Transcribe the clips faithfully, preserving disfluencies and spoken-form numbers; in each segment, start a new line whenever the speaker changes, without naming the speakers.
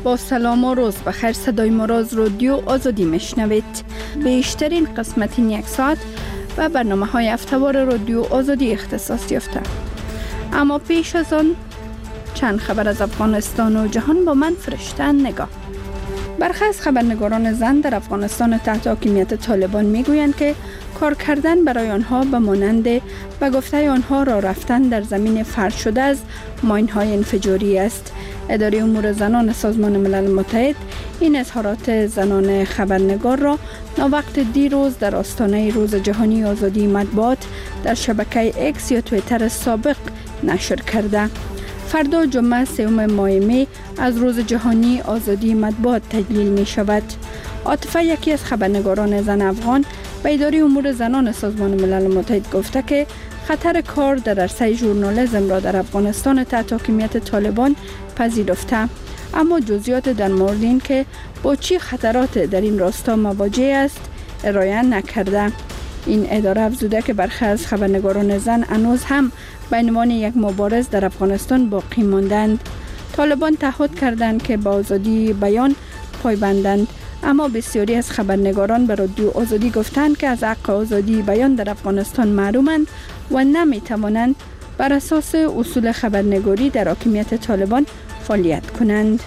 با سلام و روز بخیر، صدای ما را از رادیو آزادی میشنوید. بیشترین قسمت این یک ساعت و برنامه های هفته‌وار رادیو آزادی اختصاص یافته. اما پیش از آن چند خبر از افغانستان و جهان با من فرشته نگاه. برخی از خبرنگاران زن در افغانستان تحت حاکمیت طالبان میگویند که کار کردن برای آنها به مانند به گفته آنها راه رفتن در زمین فرش شده از ماین‌های انفجاری است. اداره امور زنان سازمان ملل متحد این اظهارات زنان خبرنگار را ناوقت دیروز در آستانه روز جهانی آزادی مطبوعات در شبکه اکس یا توییتر سابق نشر کرده. فردا جمعه سوم ماه می از روز جهانی آزادی مطبوعات تجلیل می شود. عاطفه، یکی از خبرنگاران زن افغان، به اداره امور زنان سازمان ملل متحد گفته که خطر کار در عرصه ژورنالیسم را در افغانستان تحت حاکمیت طالبان پذیرفته، اما جزئیات در مورد این که با چه خطرات در این راستا مواجه است ارائه نکرده. این اداره افزوده که برخی از خبرنگاران زن هنوز هم به عنوان یک مبارز در افغانستان باقی ماندند. طالبان تعهد کردند که به آزادی بیان پایبندند، اما بسیاری از خبرنگاران به رادیو آزادی گفتند که از حق آزادی بیان در افغانستان محرومند و نمی توانند بر اساس اصول خبرنگاری در حاکمیت طالبان فعالیت کنند.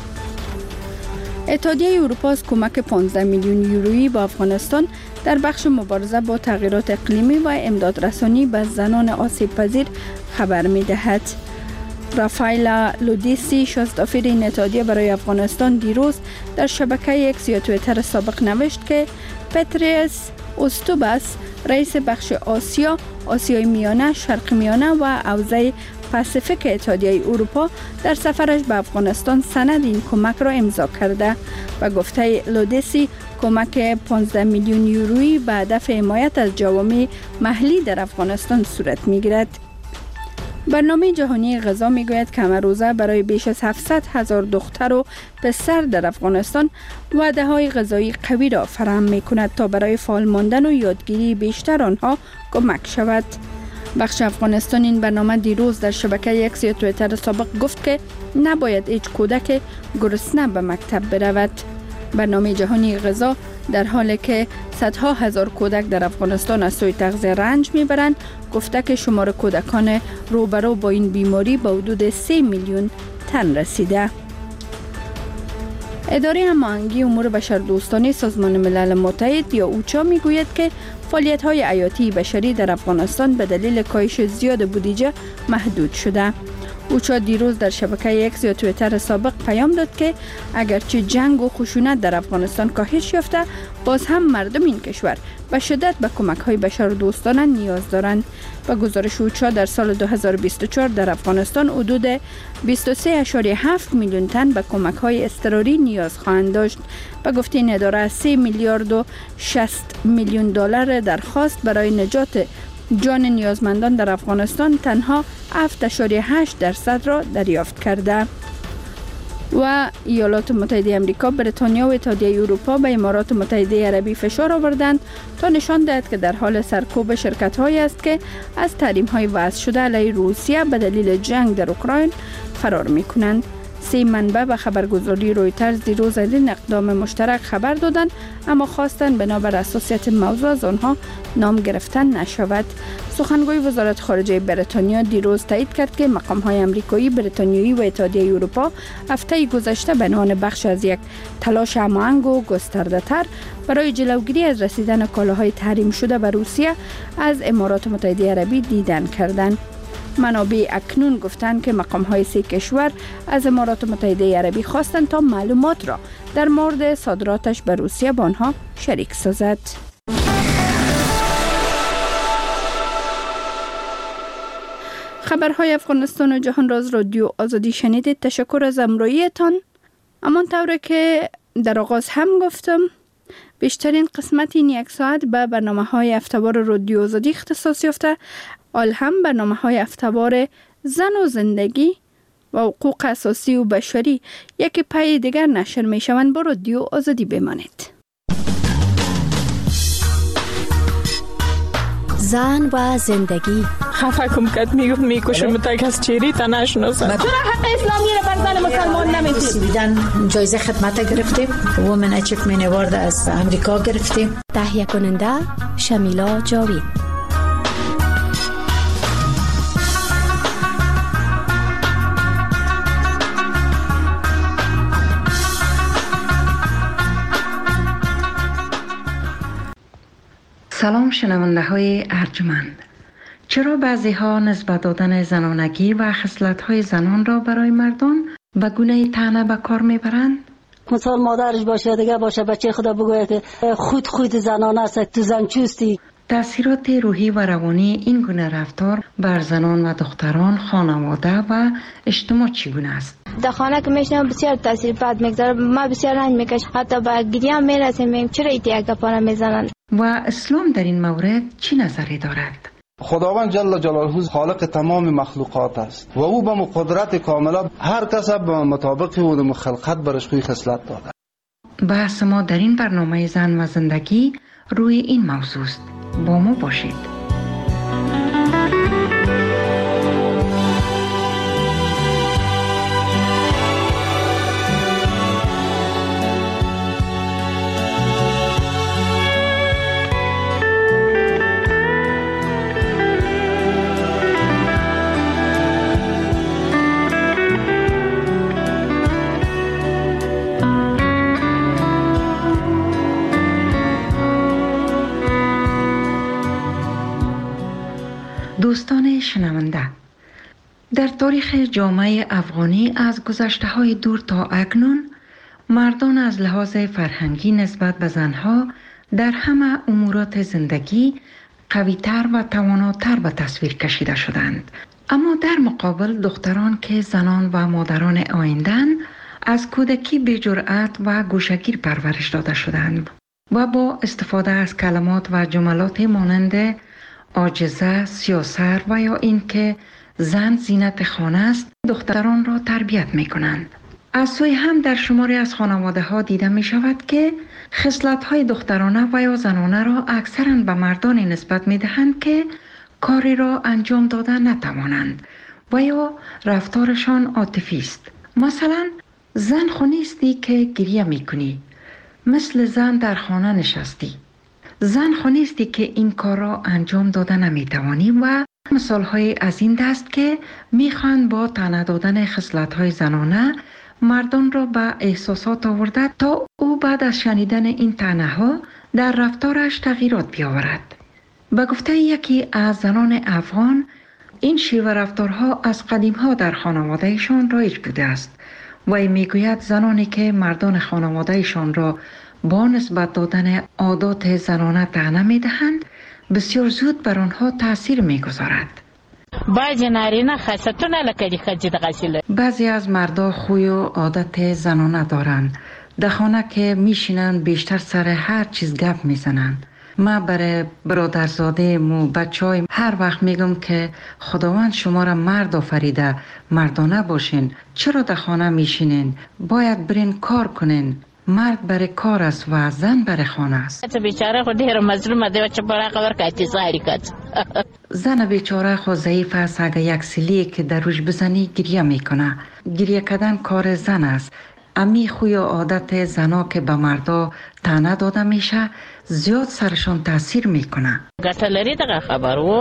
اتحادیه اروپا از کمک پانزده میلیون یورویی با افغانستان در بخش مبارزه با تغییرات اقلیمی و امدادرسانی به زنان آسیب پذیر خبر می دهد. رافایلا لودیسی، شاستافیر این اتحادیه برای افغانستان، دیروز در شبکه اکس یا توییتر سابق نوشت که پتریس اوستوباس، رئیس بخش آسیا، آسیای میانه، شرق میانه و حوزه پاسیفیک اتحادیه اروپا در سفرش به افغانستان سند این کمک را امضا کرده و گفته لودیسی کمک پانزده میلیون یورویی به هدف حمایت از جوامع محلی در افغانستان صورت میگیرد. برنامه جهانی غذا میگوید که همه روزه برای بیش از هفتصد هزار دختر و پسر در افغانستان وعده های غذایی قوی را فراهم می کند تا برای فعال ماندن و یادگیری بیشتر آنها کمک شود. بخش افغانستان این برنامه دیروز در شبکه اکس یا توییتر سابق گفت که نباید هیچ کودک گرسنه به مکتب برود. برنامه جهانی غذا در حالی که صدها هزار کودک در افغانستان از سوی تغذیه رنج میبرند، گفته که شمار کودکان روبرو با این بیماری به حدود سه میلیون تن رسیده. اداره هماهنگی امور بشردوستانه سازمان ملل متحد یا اوچا میگوید که فعالیت‌های حیاتی بشری در افغانستان به دلیل کاهش زیاد بودجه محدود شده. اوچا دیروز در شبکه اکس یا توییتر سابق پیام داد که اگرچه جنگ و خشونت در افغانستان کاهش یافته، باز هم مردم این کشور به شدت به کمک‌های بشردوستانه نیاز دارند. به گزارش اوچا در سال دو هزار و بیست و چهار در افغانستان حدود بیست و سه ممیز هفت میلیون تن به کمک‌های اضطراری نیاز خواهند داشت. به گفته این اداره از سه میلیارد و شصت میلیون دلار درخواست برای نجات جان نیازمندان در افغانستان تنها هفت ممیز هشت درصد را دریافت کرده. و ایالات متحده آمریکا، بریتانیا و اتحادیه اروپا به امارات متحده عربی فشار آوردند تا نشان دهد که در حال سرکوب شرکت‌هایی است که از تحریم‌های وضع شده علیه روسیه به دلیل جنگ در اوکراین فرار می‌کنند. سه منبع به خبرگزاری رویترز دیروز از این اقدام مشترک خبر دادند، اما خواستند بنابر حساسیت موضوع از آنها نام گرفتن نشود. سخنگوی وزارت خارجه بریتانیا دیروز تایید کرد که مقام‌های آمریکایی، بریتانیایی و اتحادیه اروپا هفته گذشته به عنوان بخش از یک تلاش هماهنگ و گسترده‌تر برای جلوگیری از رسیدن کالاهای تحریم شده به روسیه از امارات متحده عربی دیدن کردند. منابع اکنون گفتند که مقام‌های سه کشور از امارات متحده عربی خواستند تا معلومات را در مورد صادراتش به روسیه با آنها شریک سازد. خبرهای افغانستان و جهان را از رادیو آزادی شنیدید. تشکر از همراهیتان. همانطور که در آغاز هم گفتم، بیشترین قسمت این یک ساعت به برنامه‌های هفته‌وار رادیو آزادی اختصاص یافته. آل هم برنامه‌های هفته‌وار زن و زندگی و حقوق اساسی و بشری یکی پای دیگر نشر می‌شوند. با رادیو آزادی بمانید.
زن و زندگی.
خفه کم کد میگفت میکشم تا کس چیری تا نشناسد. چرا حق اسلامی رو بر زن مسلمان نمیدید؟
سویدن جایزه خدمت گرفتیم، وومن اچیومنت اوارد از امریکا گرفتیم.
تهیه کننده شمیلا جاوید.
سلام شنونده های ارجمند. چرا بعضی ها نسبت دادن زنانگی و خصلت های زنان را برای مردان به گونه طعنه به کار میبرند؟
مثال مادرش باشه، دیگه باشه بچه خدا بگوید که خود خود زنان است، تو زن چوستی.
تأثیرات روحی و روانی این گونه رفتار بر زنان و دختران، خانواده و اجتماع چگونه است؟
در خانه که میشنم بسیار تاثیر بد میگذاره، ما بسیار رنج میکش، حتی به گریه هم میرسیم چرا ایتی اگه پانه میزنن.
و اسلام در این مورد چی نظری دارد؟
خداوند جل جلاله خالق تمام مخلوقات است و او به قدرت کامله هر کس به مطابق او خلقت برش خوی خصلت داده.
بحث ما در این برنامه زن و زندگی روی این موضوع است. با ما باشید. دوستان شنونده، در تاریخ جامعه افغانی از گذشته‌های دور تا اکنون مردان از لحاظ فرهنگی نسبت به زنها در همه امورات زندگی قوی‌تر و تواناتر به تصویر کشیده شدند. اما در مقابل دختران که زنان و مادران آینده‌اند از کودکی به جرأت و گوشه‌گیر پرورش داده شدند و با استفاده از کلمات و جملات مانند عاجزه، سیاسر و یا اینکه زن زینت خانه است دختران را تربیت می کنند. از سوی هم در شماری از خانواده ها دیده می شود که خصلت های دخترانه و یا زنانه را اکثرا به مردانی نسبت می دهند که کاری را انجام داده نتوانند و یا رفتارشان عاطفی است. مثلا زن خو نیستی که گریه می کنی، مثل زن در خانه نشستی. زن خو نیستی که این کار را انجام داده نمیتوانی و مثال های از این دست که میخوان با طعنه دادن خصلت های زنانه مردان را به احساسات آورده تا او بعد از شنیدن این طعنه ها در رفتارش تغییرات بیاورد. به گفته یکی از زنان افغان این شیوه رفتارها از قدیم ها در خانوادهشان رایج بوده است و میگوید زنانی که مردان خانوادهشان را با نسبت دادن عادات زنانه طعنه میدهند بسیار زود بر آنها تاثیر میگذارد.
بعضی نارینه خاصتونه لکه خجی دغسیله.
بعضی از مردا خوی و عادت زنانه دارند. در خانه که میشینند بیشتر سر هر چیز گپ میزنند. ما برای برادرزاده مو بچهای هر وقت میگم که خداوند شما را مرد آفریده، مردانه باشین، چرا در خانه میشینین؟ باید برین کار کنین. مرد برای کار است و زن برای خانه است.
بیچاره خود هر مظلوم ده و چپارا خبر کاتی ساری کات.
زن بیچاره خود ضعیف است، اگه یک سیلی که در روش بزنی گریه میکنه. گریه کردن کار زن است. امی خوی و عادت زنا که به مردا طعنه داده میشه زیاد سرشان تاثیر میکنه.
گتلری دغه خبرو.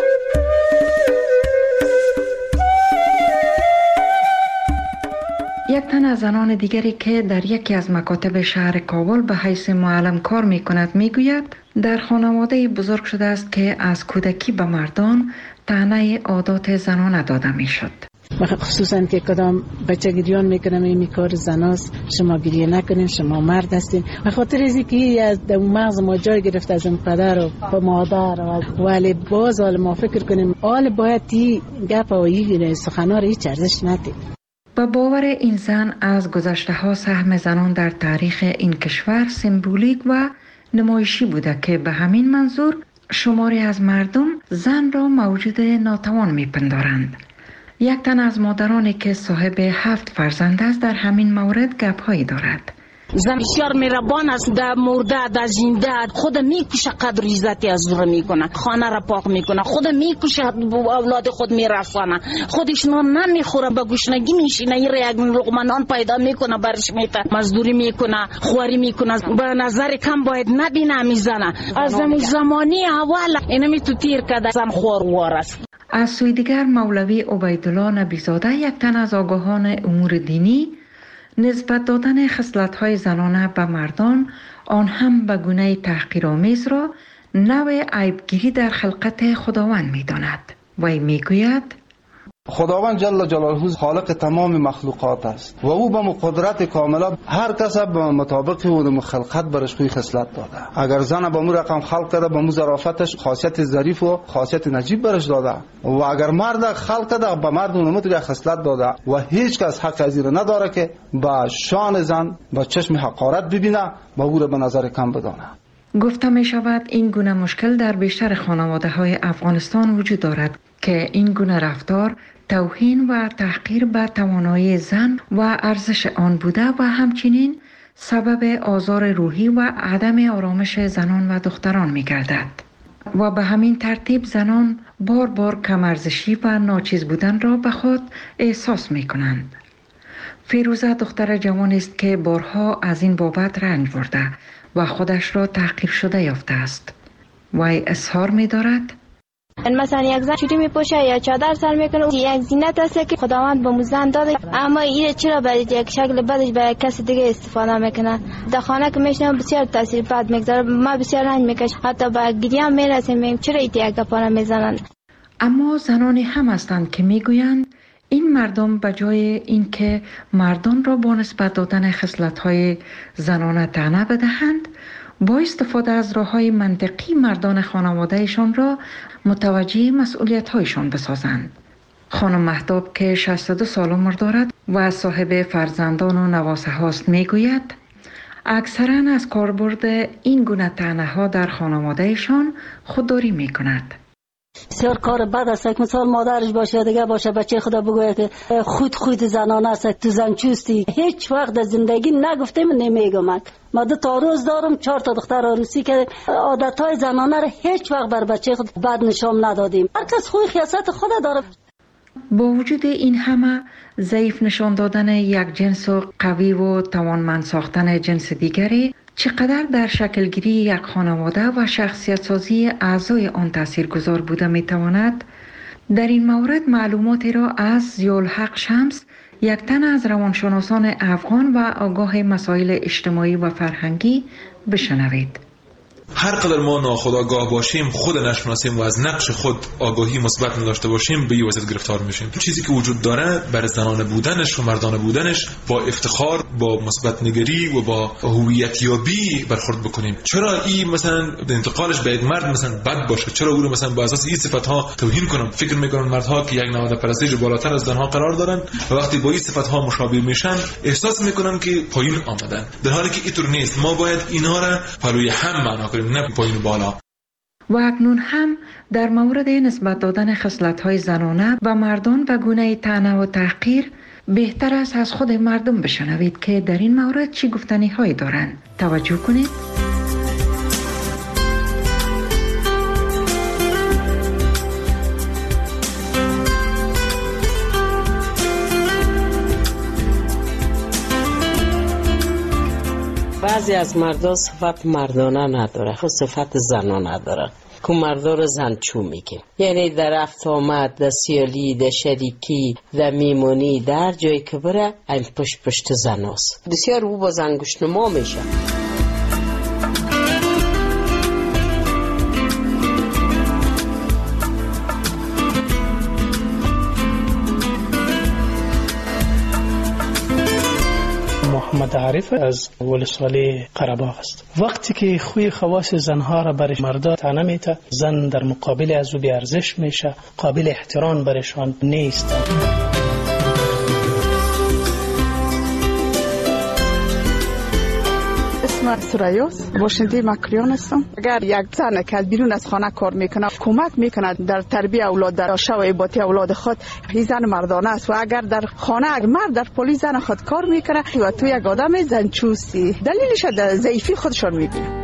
یک تن از زنان دیگری که در یکی از مکاتب شهر کابل به حیث معلم کار می کند می گوید در خانواده بزرگ شده است که از کودکی به مردان طعنه عادات زنانه داده می شد.
خصوصا که کدام بچه گریان میکنم این کار زناست، شما گریه نکنین، شما مرد هستین. به خاطر از اینکه از مغز ما جای گرفت از پدر و مادر و ولی باز حال ما فکر کنیم حال باید تی گپ و این سخنان رو هیچ ارزش ندید.
با باور این زن از گذشته ها سهم زنان در تاریخ این کشور سمبولیک و نمایشی بوده که به همین منظور شماری از مردم زن را موجود ناتوان میپندارند. یک تن از مادرانی که صاحب هفت فرزند است در همین مورد گپ هایی دارد.
زن بسیار مهربان است، در مرده در زنده خود میکشه، قدر عزتی از او میکنه، خانه را پاک میکنه، خود میکشه، اولاد خود میرسانه، خودش نان نمیخوره، به گشنگی میشینه، این یک لقمه نان پیدا میکنه برش میته، مزدوری میکنه، خواری میکنه، به نظر کم باید نبینه میزنه. از زمانی اول اینمی تو تیر کده زن خوار است.
از سوی دیگر مولوی عبیدالله نبیزاده، یک تن از آگاهان امور دینی، نسبت دادن خصلت‌های زنانه به مردان، آن هم به گونه تحقیرآمیز را نوع عیبگیری در خلقت خداوند می‌داند. وی میگوید
خداوند جل جلاله خالق تمام مخلوقات است و او به قدرت کامله هر کس به مطابق اون خلقت برش خوی خصلت داده. اگر زن به مو رقم خلق کرده، به مو ظرافتش خاصیت ظریف و خاصیت نجیب برش داده، و اگر مرد خلق کرده، به مرد اون مطابق خصلت داده و هیچ کس حق از این نداره که به شان زن با چشم حقارت ببینه و او را به نظر کم بدانه.
گفته می شود این گونه مشکل در بیشتر خانواده های افغانستان وجود دارد که این گونه رفتار توهین و تحقیر به توانایی زن و ارزش آن بوده و همچنین سبب آزار روحی و عدم آرامش زنان و دختران می گردد و به همین ترتیب زنان بار بار کم ارزشی و ناچیز بودن را به خود احساس می کنند. فیروزه دختر جوان است که بارها از این بابت رنج برده و خودش را تحقیر شده یافته است. وی اظهار می دارد
مثلا یک زن چوری میپوشه یا چادر سر میکنه، یک زینت است که خداوند به موزن داده، اما این چرا برای یک شکل بدش به کسی دیگه استفاده میکنه. در خانه که میشنم بسیار تاثیر بد میگذاره، ما بسیار رنج میکش، حتی به گریه میرسیم میگیم چرا این یک گپا میزنن.
اما زنانی هم هستند که میگویند این مردم به جای اینکه مردان را با نسبت دادن خصلت‌های زنانه طعنه بدهند، با استفاده از راه‌های منطقی مردان خانواده‌شان را متوجه مسئولیت‌هایشان بسازند. خانم مهتاب که شصت و دو سال عمر دارد و صاحب فرزندان و نواسه هاست میگوید اکثراً از کاربرد این گونه طعنه‌ها در خانواده‌شان خودداری می‌کند.
بسیار کار بد است که مثال مادرش باشه دیگه باشه بچه خدا بگوید که خود خود زنانه است، تو زن چوستی. هیچ وقت در زندگی نگفتم نمیگم. ما دو تا روز دارم، چهار تا دختر عروسی که عادتهای زنانه رو هیچ وقت بر بچه خود بد نشان ندادیم. هر کس خوی خیاست خود داره.
با وجود این همه ضعیف نشان دادن یک جنس و قوی و توانمند ساختن جنس دیگری چقدر در شکلگیری یک خانواده و شخصیت سازی اعضای آن تاثیرگذار بوده میتواند، در این مورد معلوماتی را از ضیاءالحق شمس، یک تن از روانشناسان افغان و آگاه مسائل اجتماعی و فرهنگی بشنوید.
هر قدر ما ناخودآگاه باشیم، خود نشناسیم و از نقش خود آگاهی مثبت نداشته باشیم، به این وضعیت گرفتار میشیم. چیزی که وجود داره بر زنانه بودنش و مردانه بودنش با افتخار، با مثبت نگری و با هویت یابی برخورد بکنیم. چرا این مثلا انتقالش به یک مرد مثلا بد باشه؟ چرا او رو مثلا با اساس این صفات‌ها توهین کنم؟ فکر میکنن مردها که یک نهاد پرستش بالاتر از زنها قرار دارن و وقتی با این صفات‌ها مشابه میشن احساس میکنن که پایین آمدن، در حالی که اینطور نیست. ما باید اینا را پلوی هم معنا کنیم، نه پایین بالا.
و اکنون هم در مورد نسبت دادن خصلت‌های زنانه و مردان و گونه طعنه و تحقیر بهتر است از خود مردم بشنوید که در این مورد چی گفتنی هایی دارند. توجه کنید.
بعضی از مردا صفت مردانه نداره، خود صفت زنانه نداره که مردا رو زنچو میگه. یعنی در رفت آمد، در سیالی، در شریکی، در میمونی، در جایی که بره این پشت پشت زناست. بسیار او با زنگوش نما میشه.
محمد عارف از ولسوالی قره‌باغ است. وقتی که خوی خواص زنها را برای مردا طعنه میته، زن در مقابل از او بی ارزش میشه، قابل احترام برشان نیست.
اسم سریاس باشنده مکریان هستم. اگر یک زن که بیرون از خانه کار میکنه کمک میکنه در تربیت اولاد در آشا و ایباتی اولاد خود، این زن مردانه است. و اگر در خانه اگر مرد در پلیس زن خود کار میکنه و تو یک آدم زنچوسی دلیلش در ضعیفی خودشان میبینه.